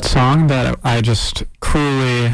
That song that I just cruelly,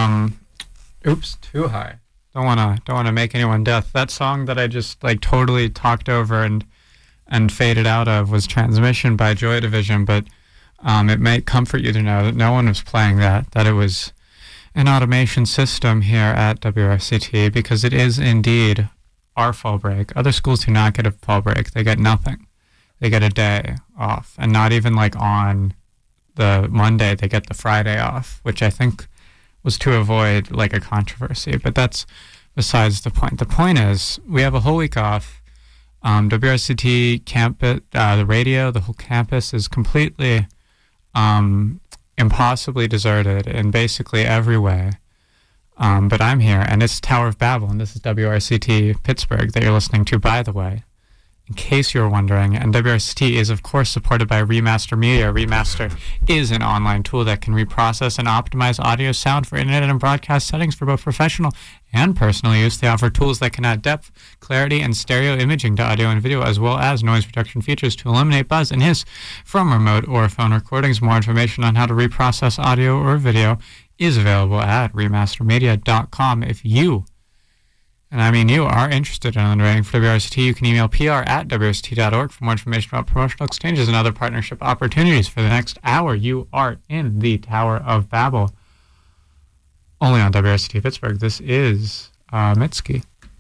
too high. Don't wanna make anyone deaf. That song that I just like totally talked over and faded out of was Transmission by Joy Division, but it might comfort you to know that no one was playing that it was an automation system here at WRCT, because it is indeed our fall break. Other schools do not get a fall break. They get nothing. They get a day off, and not even like on the Monday. They get the Friday off, which I think was to avoid like a controversy, but that's besides the point. The point is we have a whole week off. WRCT campus, the radio, the whole campus is completely impossibly deserted in basically every way. But I'm here, and it's Tower of Babel, and this is WRCT Pittsburgh that you're listening to, by the way, in case you're wondering. And WRCT is, of course, supported by Remaster Media. Remaster is an online tool that can reprocess and optimize audio, sound for internet and broadcast settings for both professional and personal use. They offer tools that can add depth, clarity, and stereo imaging to audio and video, as well as noise reduction features to eliminate buzz and hiss from remote or phone recordings. More information on how to reprocess audio or video is available at remastermedia.com. If you, and I mean you, are interested in underwriting for WRCT, you can email pr@wrct.org for more information about promotional exchanges and other partnership opportunities. For the next hour, you are in the Tower of Babel, only on WRCT Pittsburgh. This is Mitski.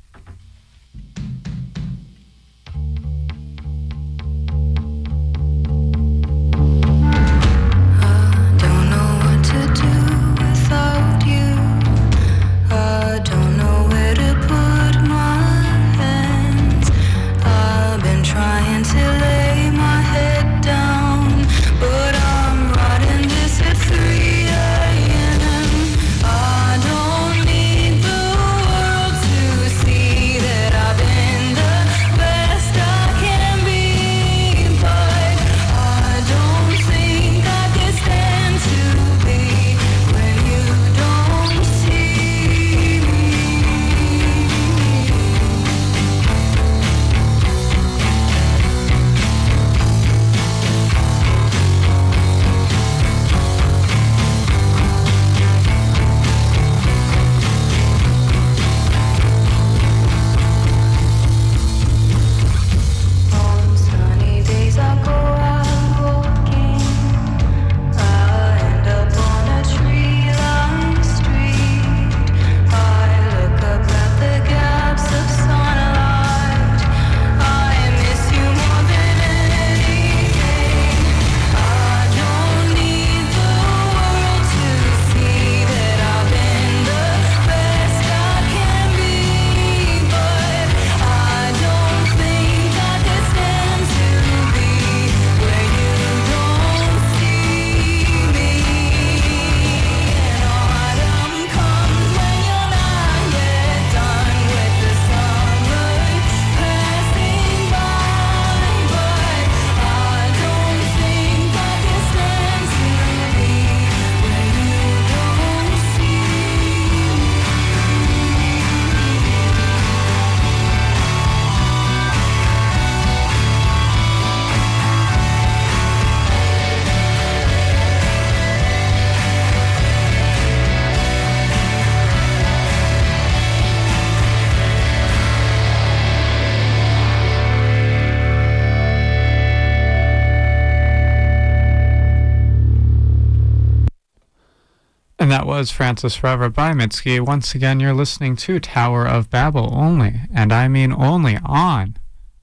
And that was Francis Forever by Mitski. Once again, you're listening to Tower of Babel only, and I mean only, on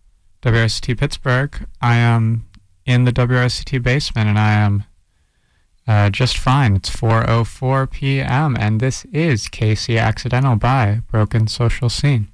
WRCT Pittsburgh. I am in the WRCT basement, and I am just fine. It's 4:04 p.m., and this is KC Accidental by Broken Social Scene.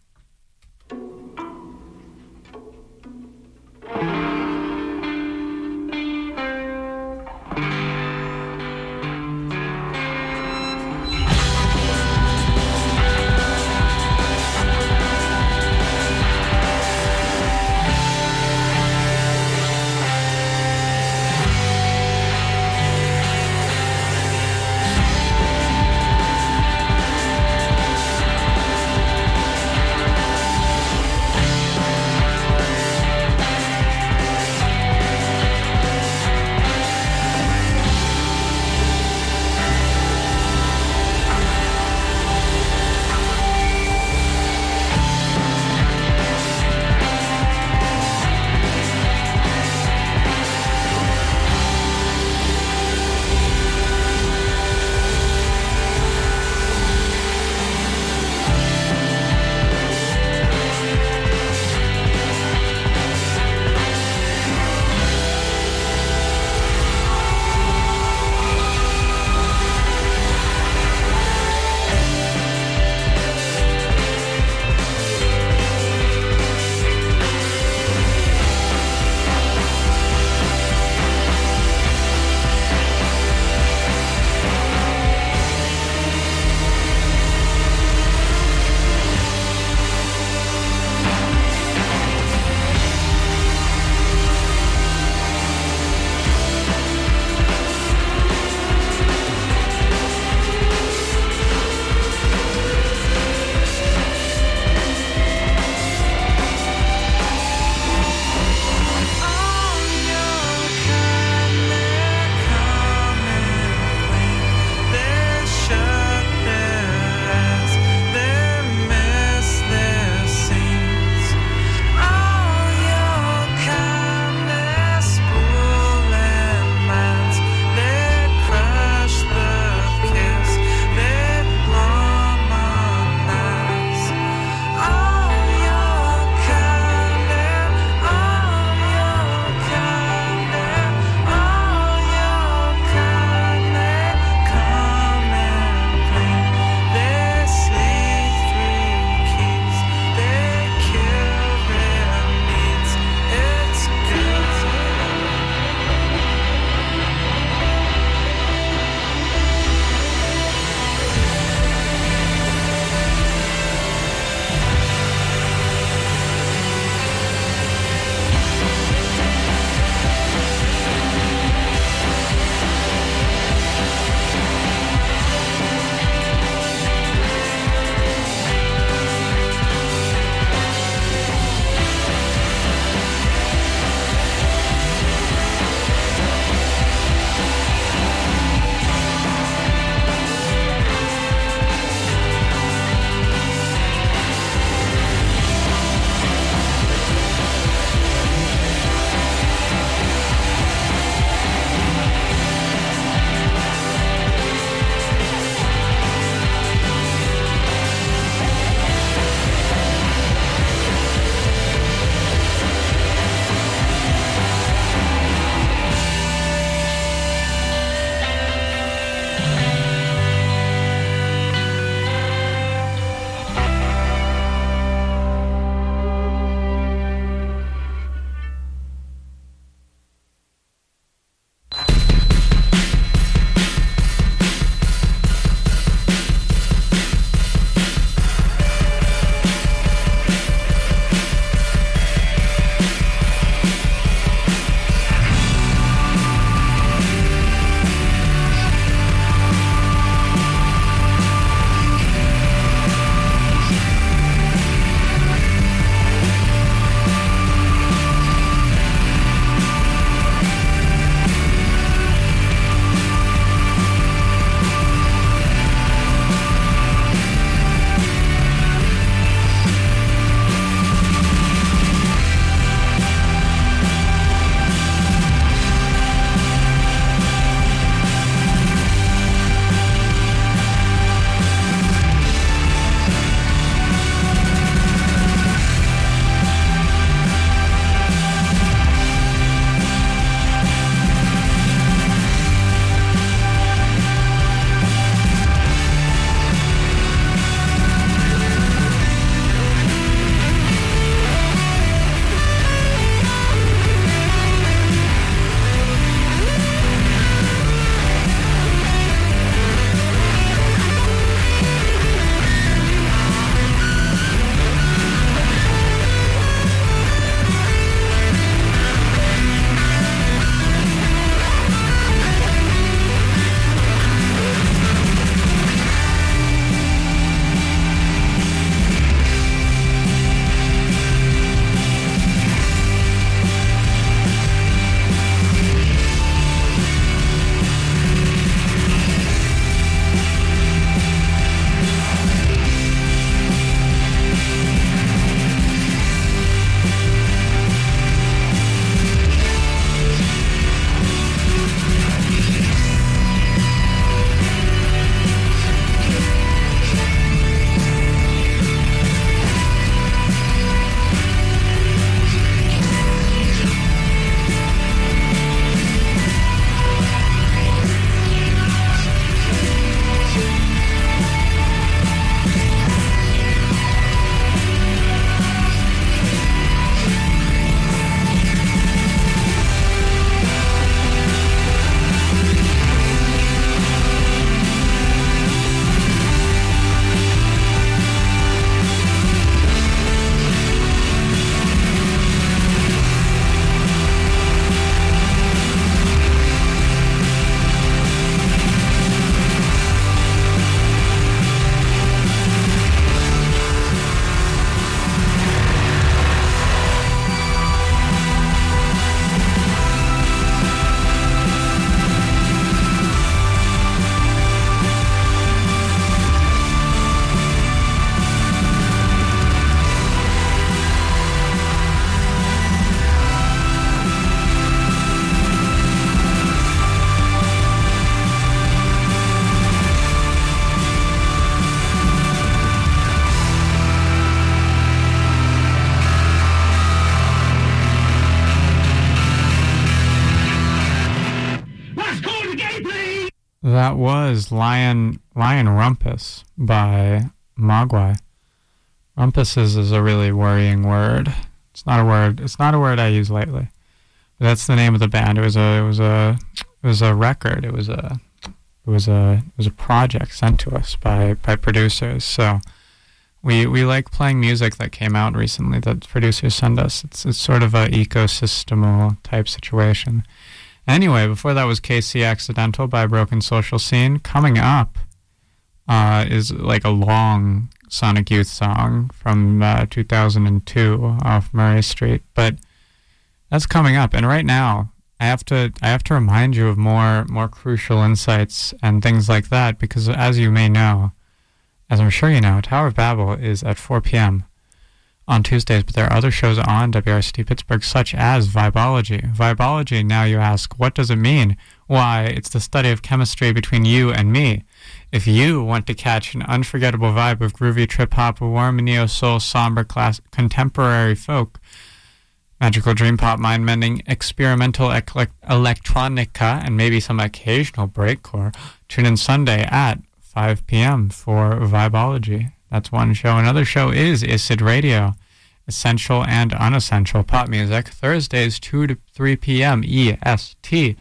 That was Lion Rumpus by Mogwai. Rumpus is a really worrying word. It's not a word I use lightly. But that's the name of the band. It was a record. It was a project sent to us by producers. So we like playing music that came out recently that producers send us. It's sort of a ecosystemal type situation. Anyway, before that was KC Accidental by Broken Social Scene. Coming up is like a long Sonic Youth song from 2002 off Murray Street, but that's coming up. And right now, I have to remind you of more crucial insights and things like that, because as you may know, as I'm sure you know, Tower of Babel is at 4 p.m. on Tuesdays, but there are other shows on WRCT Pittsburgh, such as Vibology. Vibology, now you ask, what does it mean? Why, it's the study of chemistry between you and me. If you want to catch an unforgettable vibe of groovy trip-hop, warm neo-soul, somber, contemporary folk, magical dream pop, mind-mending, experimental electronica, and maybe some occasional breakcore, tune in Sunday at 5 p.m. for Vibology. That's one show. Another show is Icid Radio, essential and unessential pop music, Thursdays 2 to 3 p.m. EST.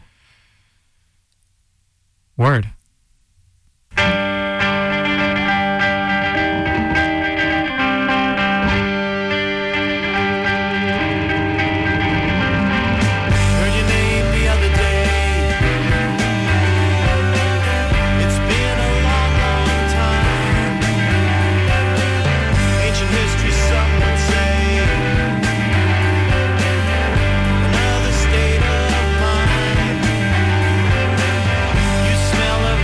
Word. Smell of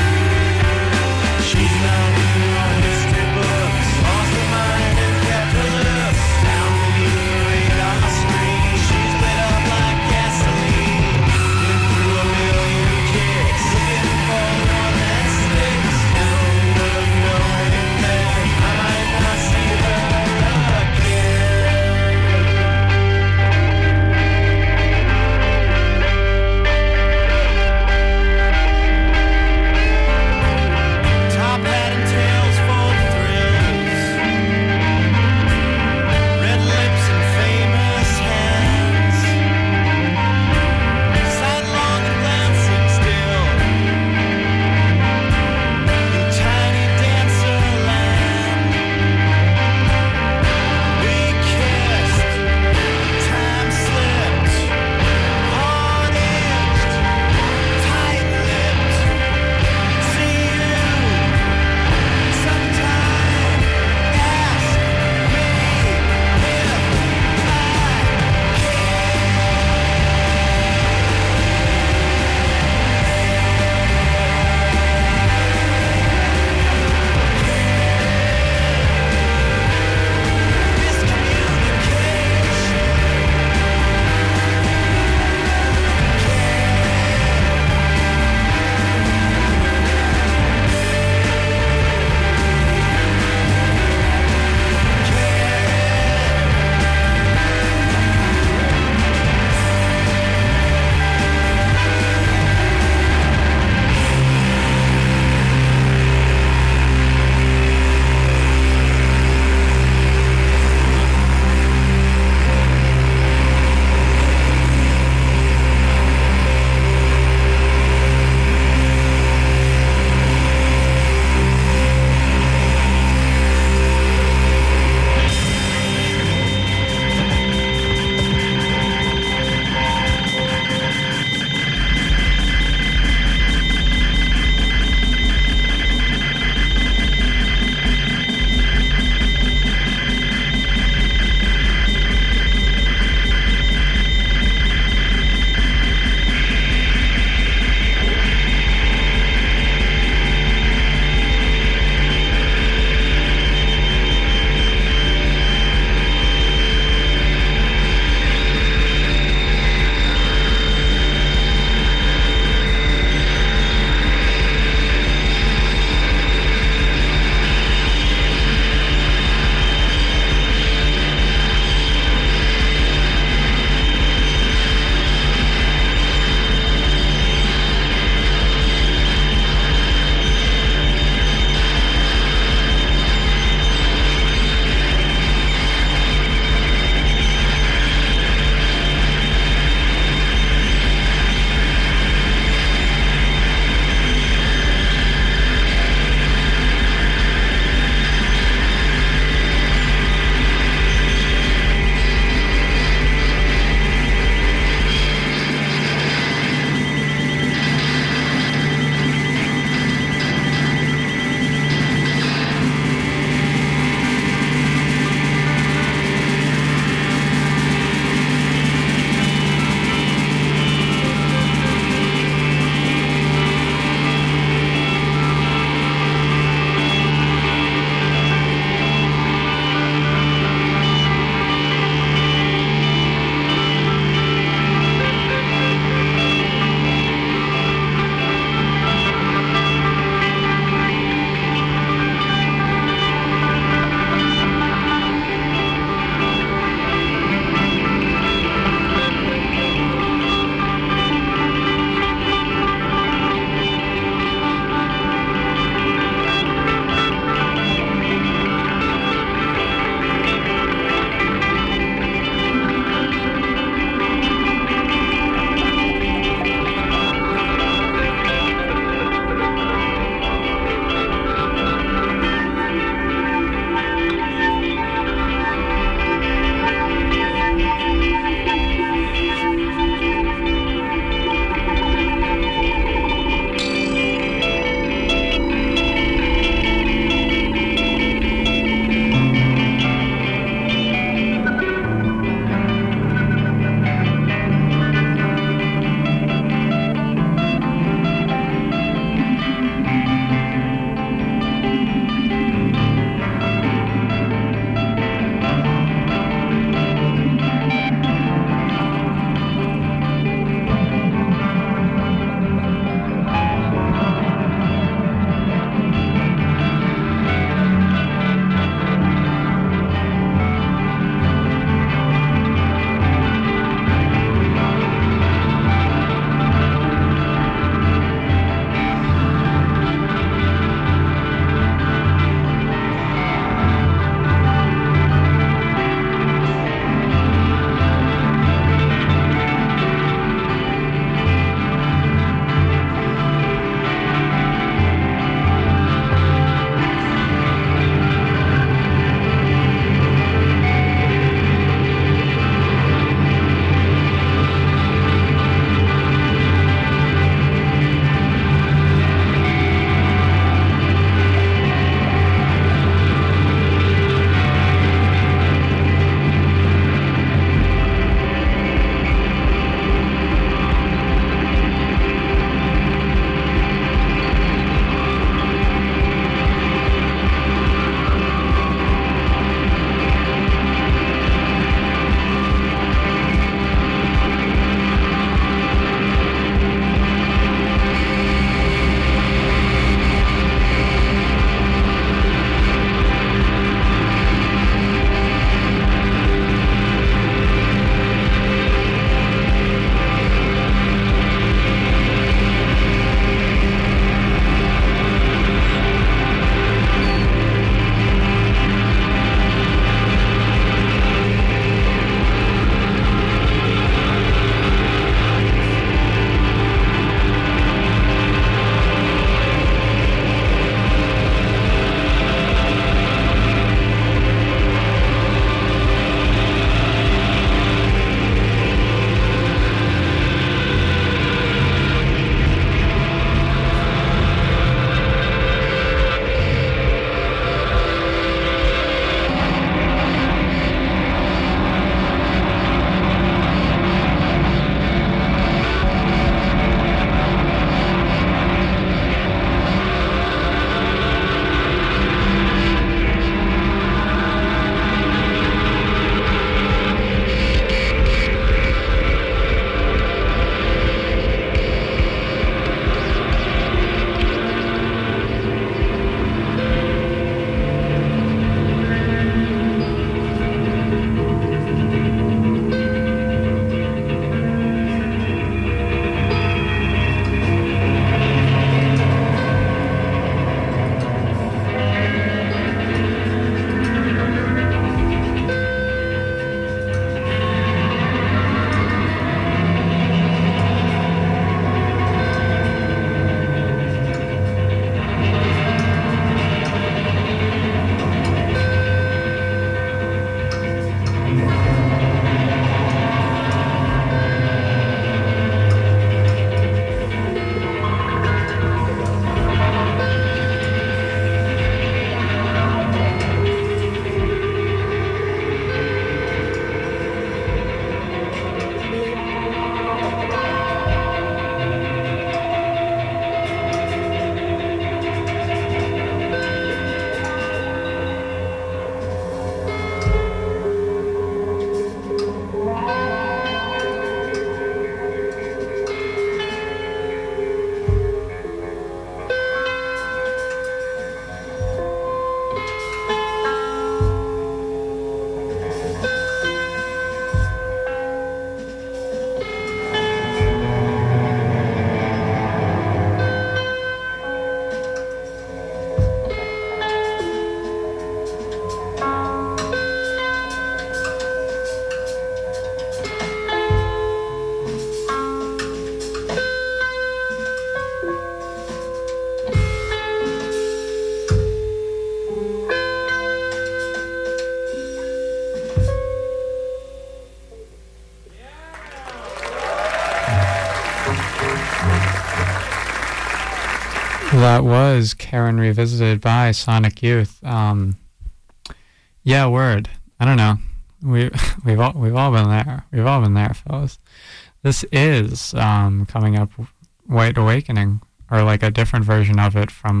That was Karen Revisited by Sonic Youth. Yeah, word. I don't know. We've all been there. We've all been there, fellas. This is coming up, White Awakening, or like a different version of it from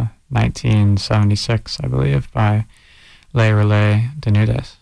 1976, I believe, by Les Relais de Nudes.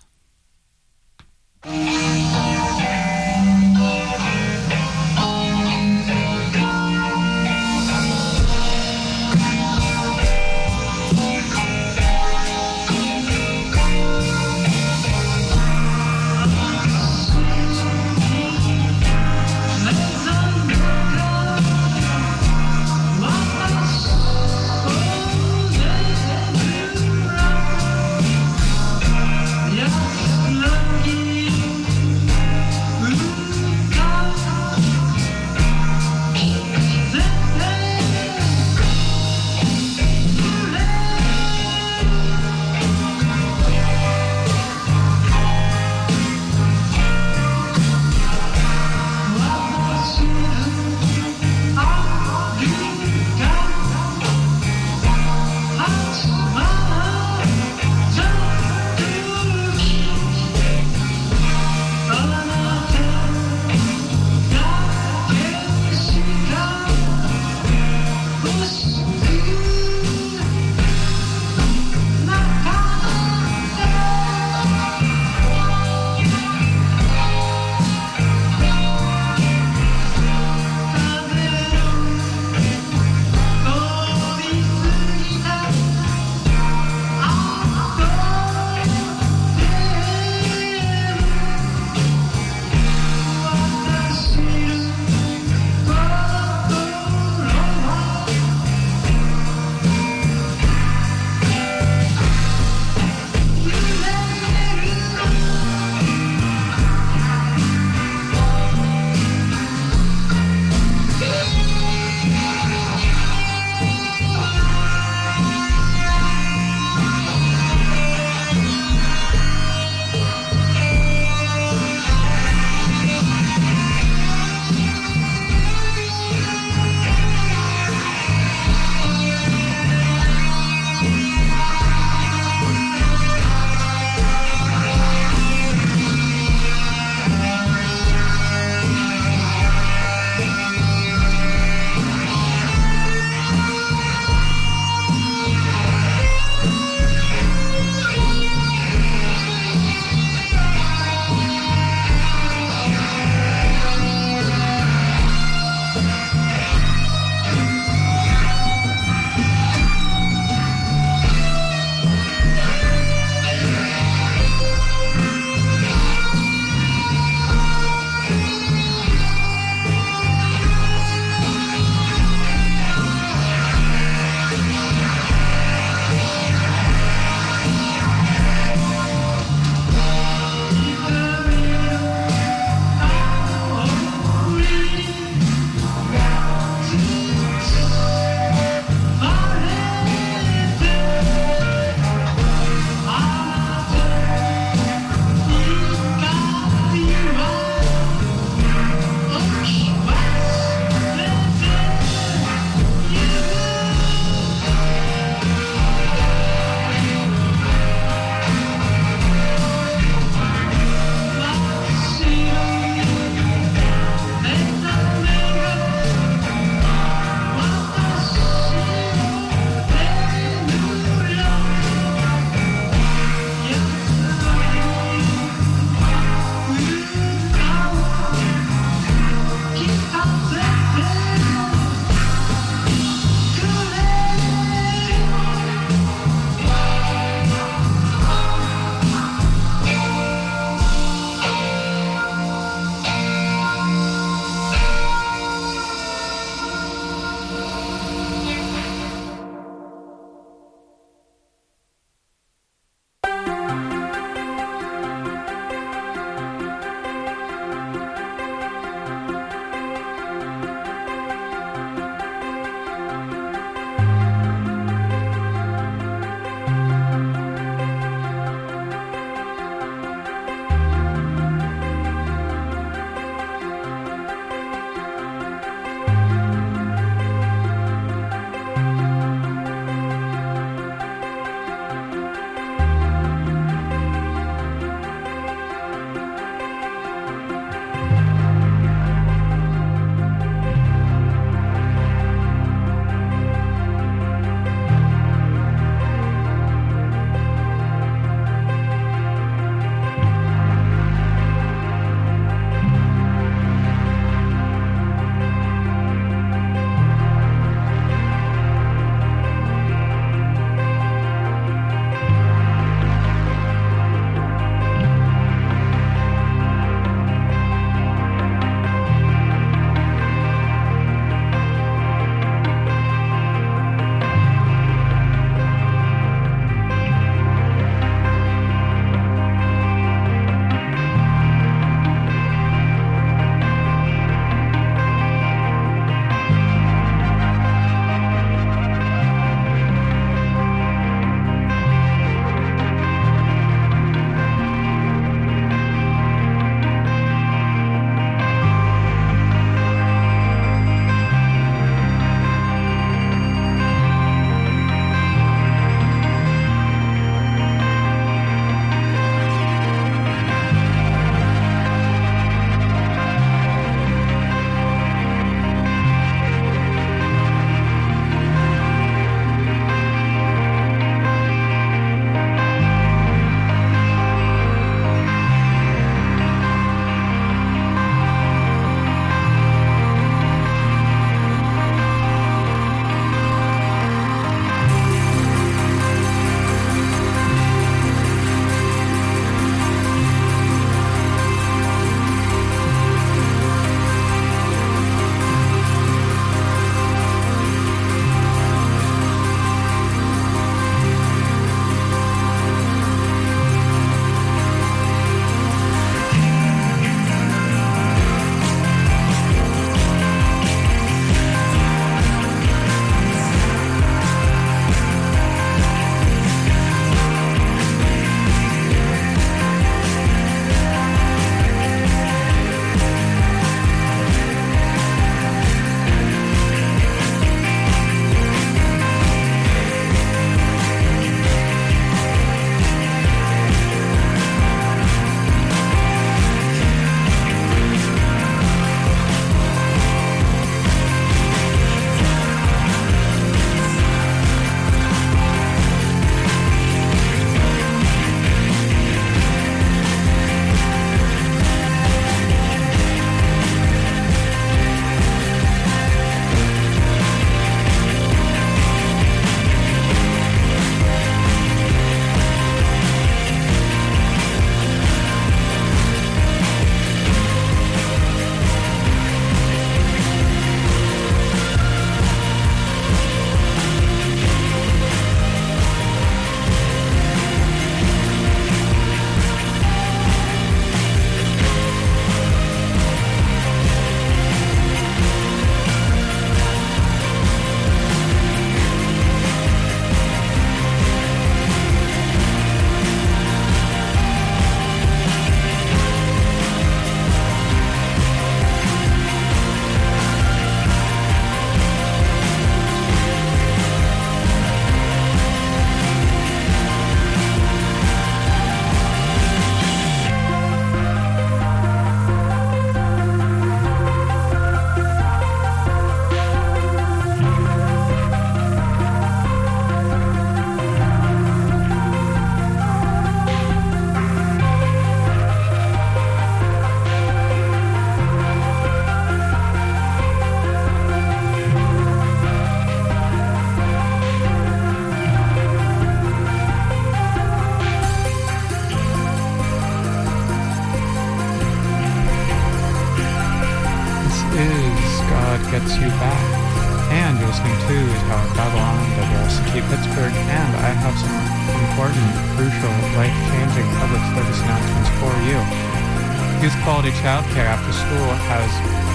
you back. And you're listening to Tower of Babel on WRCT Pittsburgh, and I have some important, crucial, life-changing public service announcements for you. Youth Quality Childcare After School has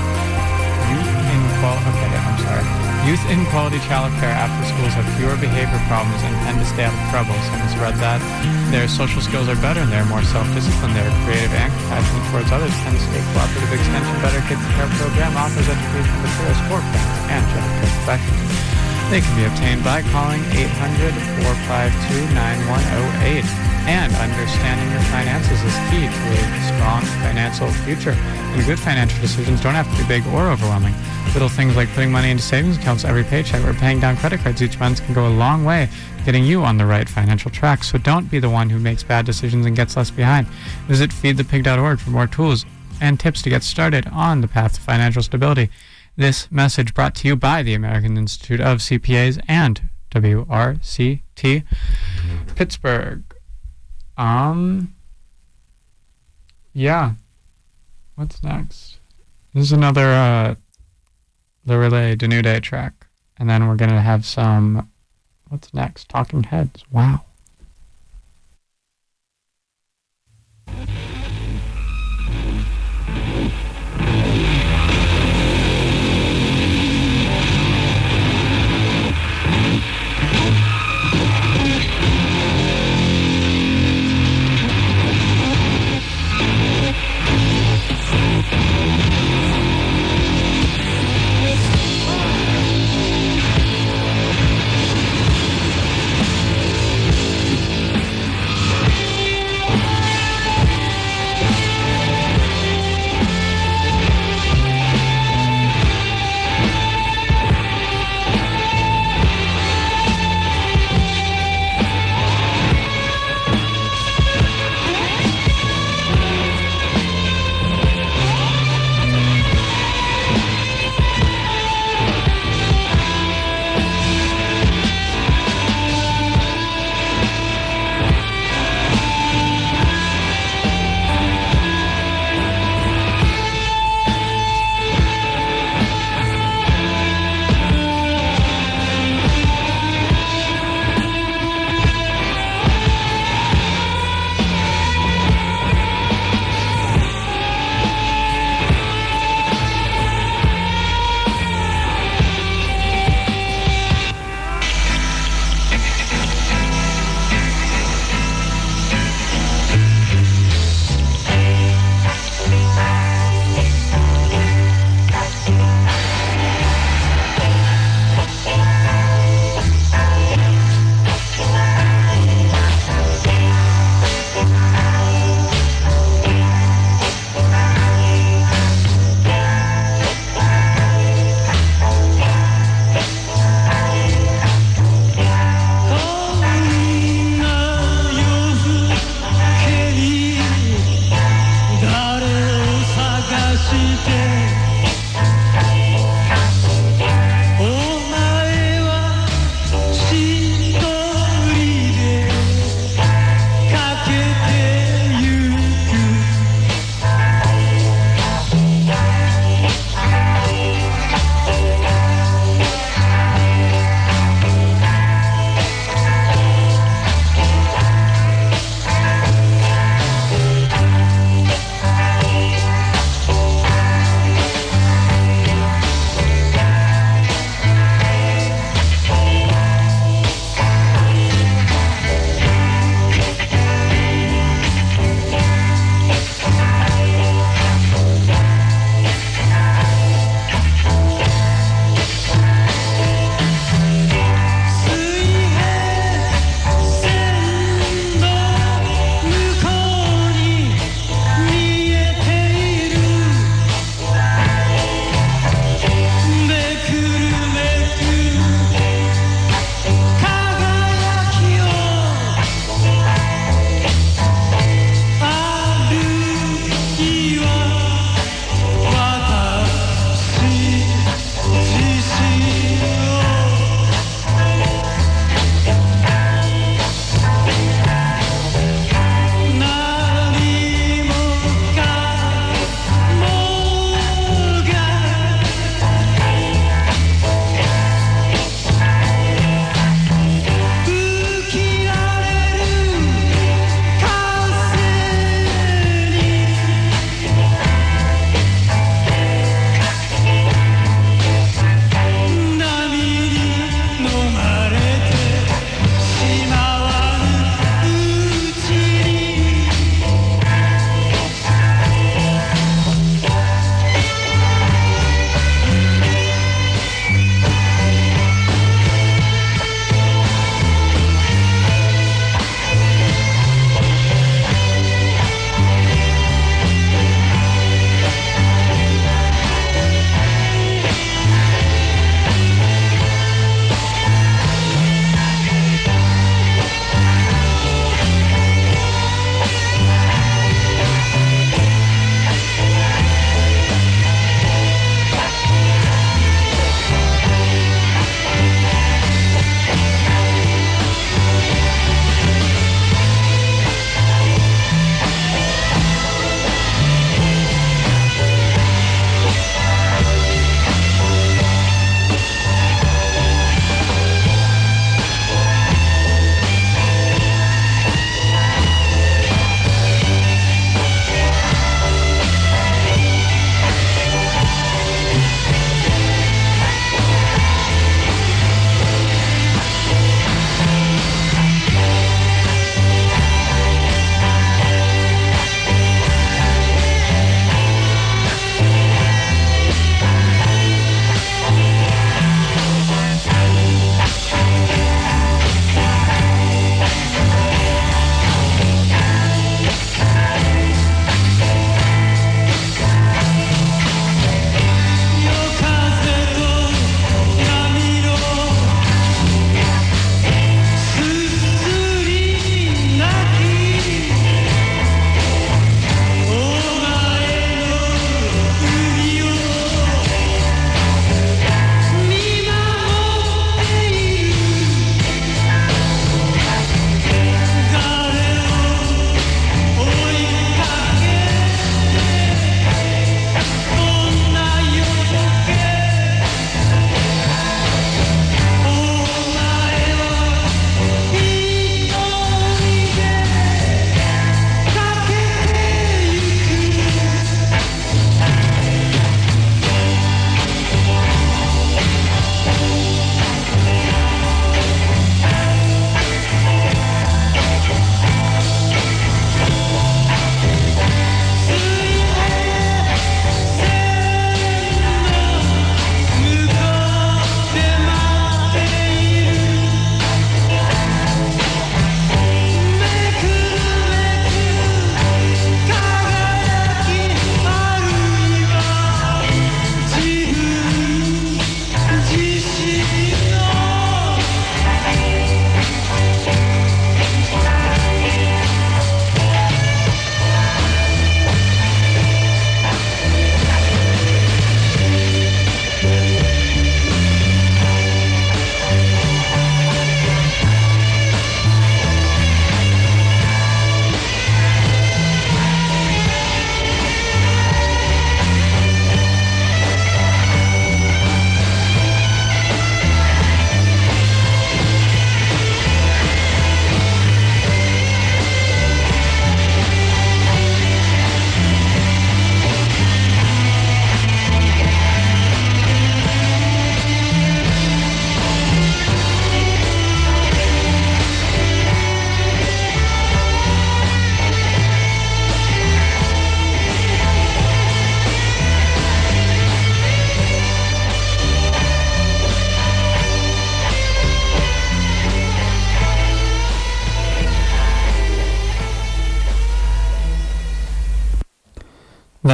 Youth in Quality Childcare After Schools have fewer behavior problems and tend to stay out of trouble. Someone's read that. Their social skills are better and they're more self-disciplined. They're creative and compassionate towards others. Penn State Cooperative Extension Better Kids Care Program offers educational materials for parents and child care professionals. They can be obtained by calling 800-452-9108. And understanding your finances is key to a strong financial future. And good financial decisions don't have to be big or overwhelming. Little things like putting money into savings accounts every paycheck or paying down credit cards each month can go a long way getting you on the right financial track. So don't be the one who makes bad decisions and gets left behind. Visit feedthepig.org for more tools and tips to get started on the path to financial stability. This message brought to you by the American Institute of CPAs and WRCT Pittsburgh. Yeah. What's next? This is another, the Relay Denude track. And then we're going to have some, what's next? Talking Heads. Wow.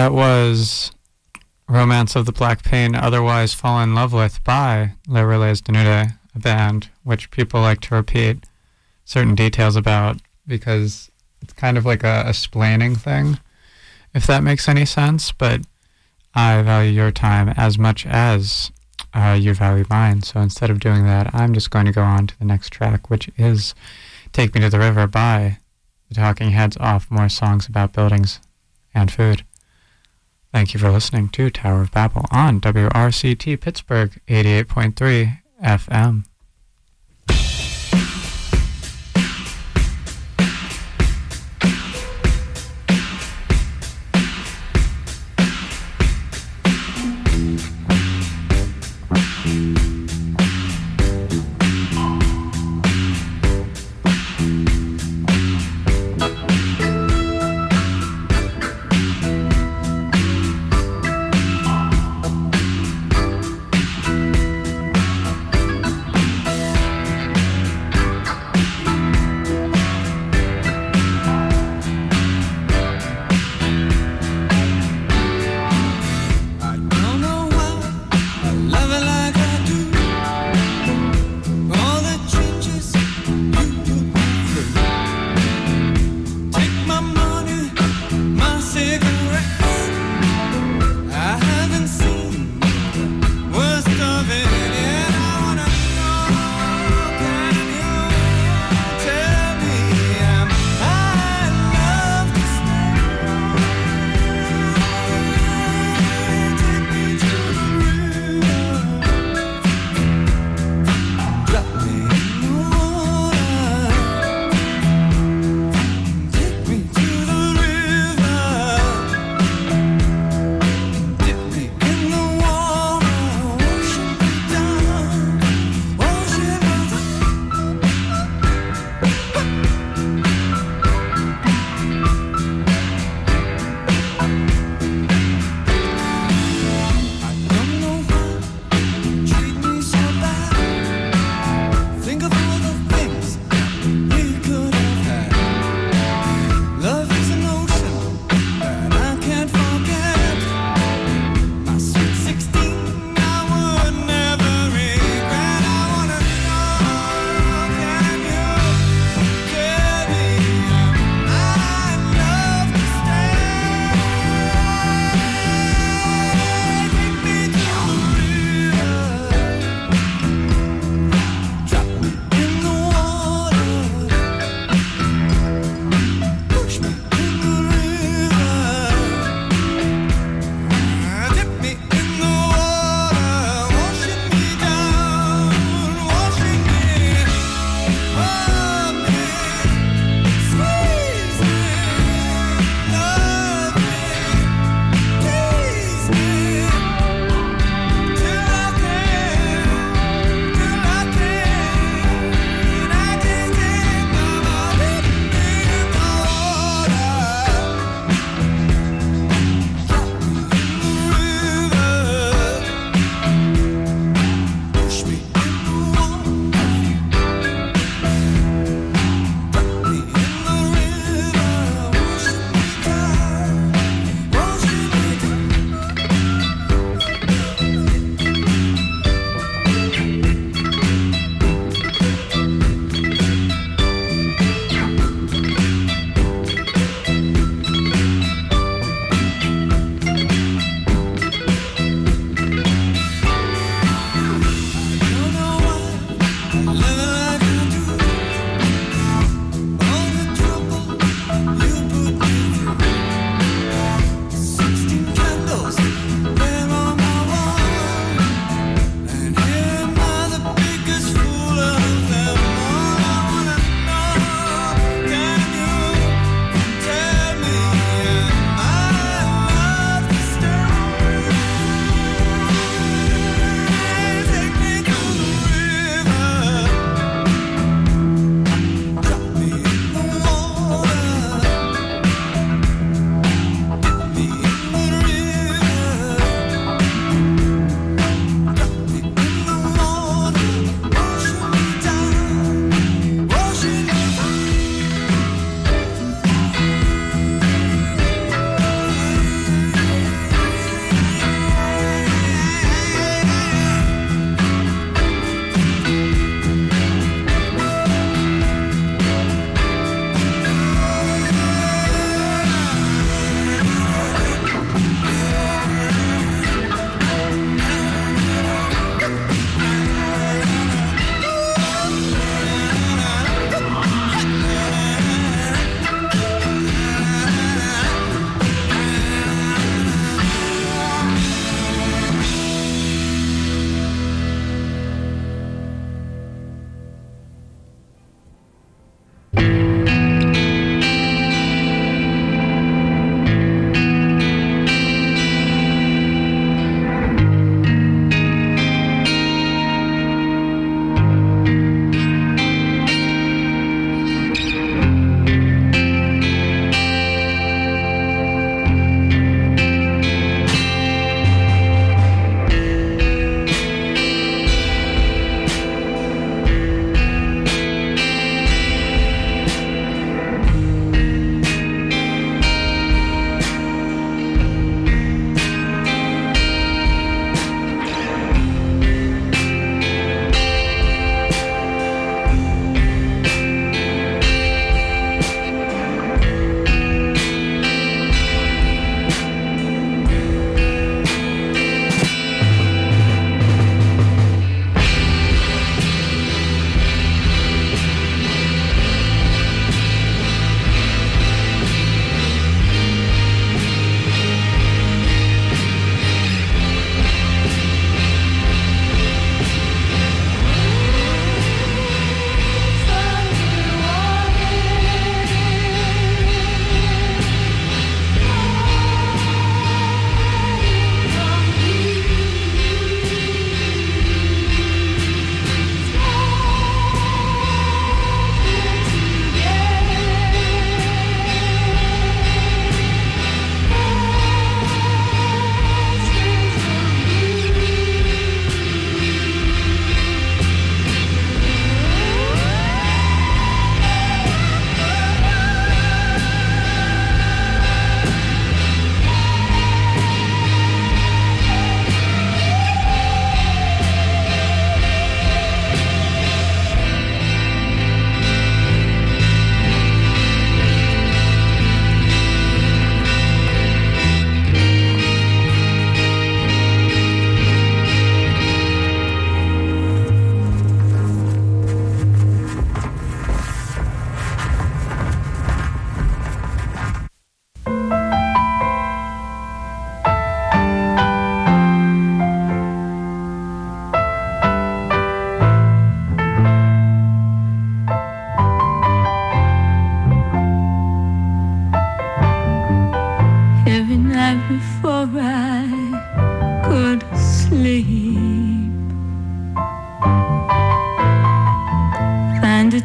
That was Romance of the Black Pain, otherwise Fall in Love With by Les Relais de Nude, a band which people like to repeat certain details about because it's kind of like a splaining thing, if that makes any sense, but I value your time as much as you value mine, so instead of doing that, I'm just going to go on to the next track, which is Take Me to the River by the Talking Heads off More Songs About Buildings and Food. Thank you for listening to Tower of Babel on WRCT Pittsburgh 88.3 FM.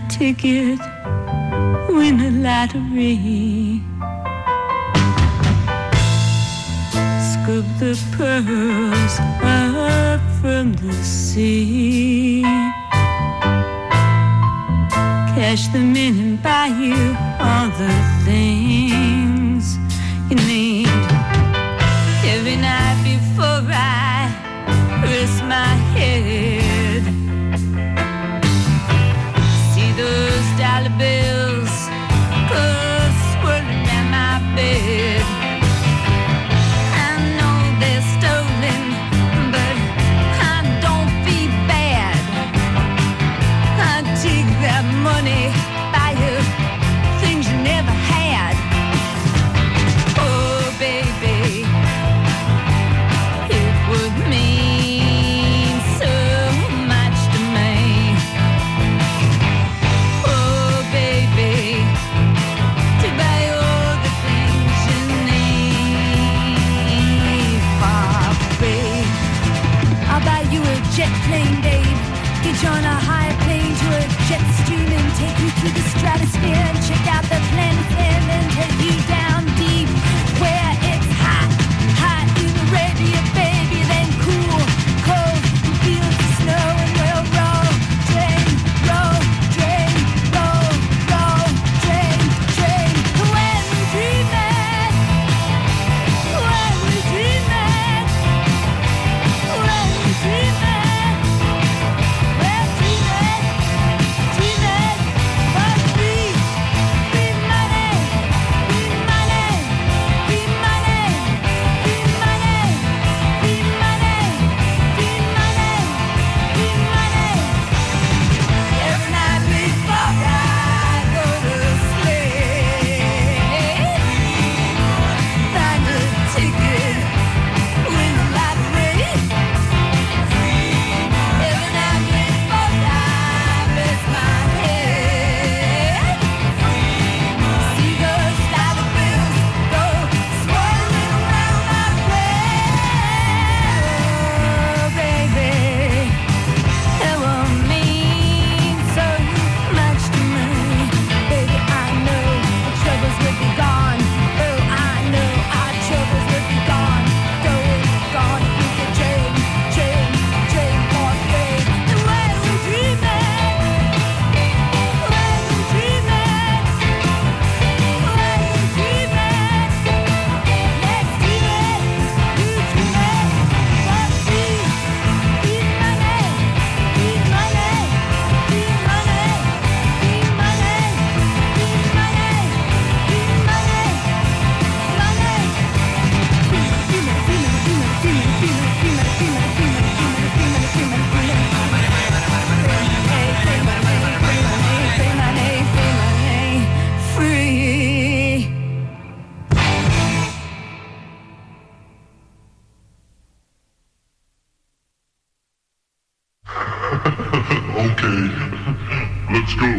ticket, win a lottery. Scoop the pearls up from the sea. Cash them in and buy you all the things you need. Every night before I rest my head, see those dollar bills go swirling round my bed. I know they're stolen, but I don't feel bad. I take that money, buy you things you never had. Oh, baby, it would mean so much to me. Oh, baby, to buy all the things you need for free. I'll buy you a jet plane, babe. Get you on a high plane to a jet stream and take you through the stratosphere and check out the planet and then take you down deep where it's hot, hot in Arabia, baby. Then cool, cold, and fields of snow and we'll roll, train, roll, train, roll, roll, train, train. When we dream it, when we dream it, when we dream it. Okay, let's go.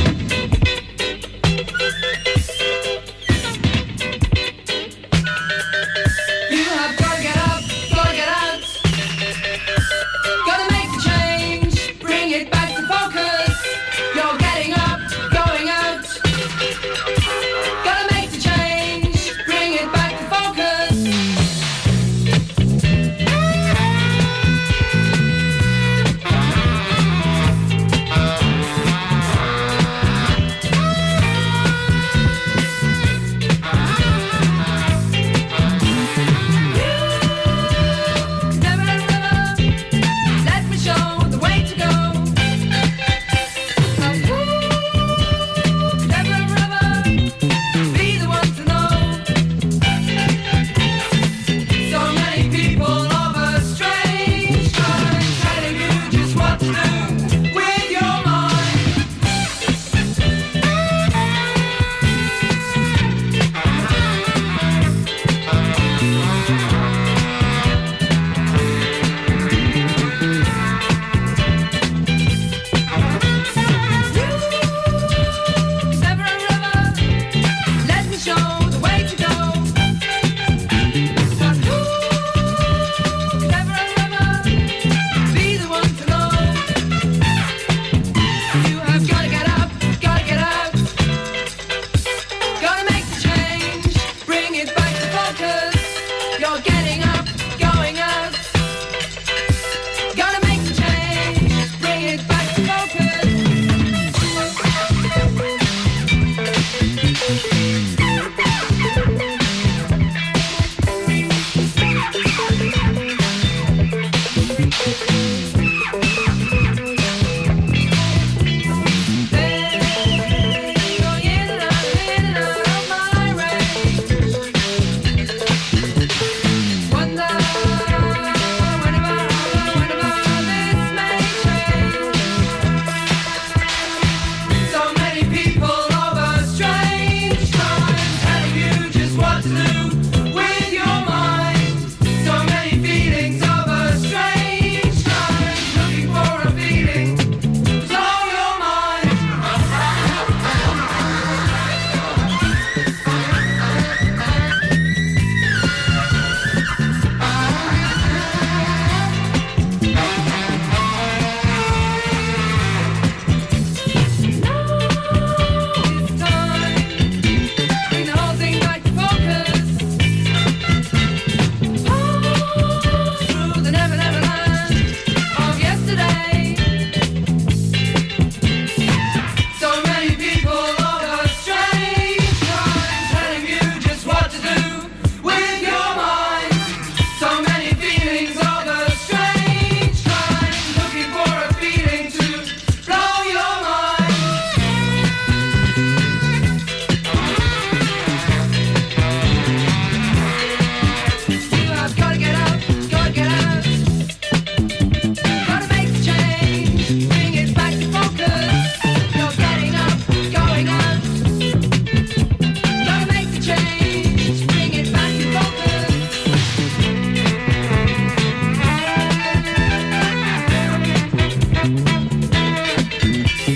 You have gotta get up, gotta get out. Gotta make the change, bring it back to focus. You're getting up, going out. Gotta make the change, bring it back to focus. Never, let me show the way to go.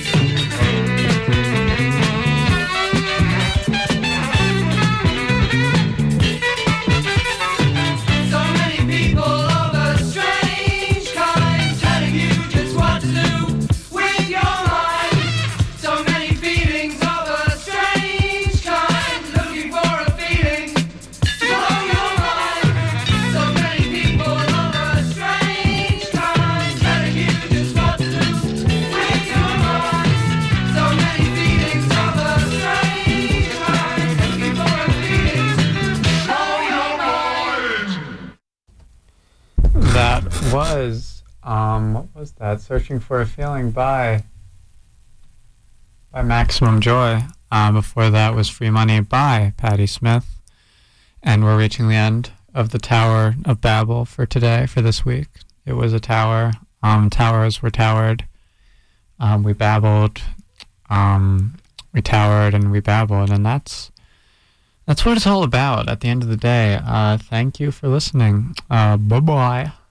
What was that? Searching for a Feeling by Maximum Joy. Before that was Free Money by Patti Smith. And we're reaching the end of the Tower of Babel for today, for this week. It was a tower. Towers were towered. We babbled. We towered and we babbled. And that's what it's all about at the end of the day. Thank you for listening. Bye-bye.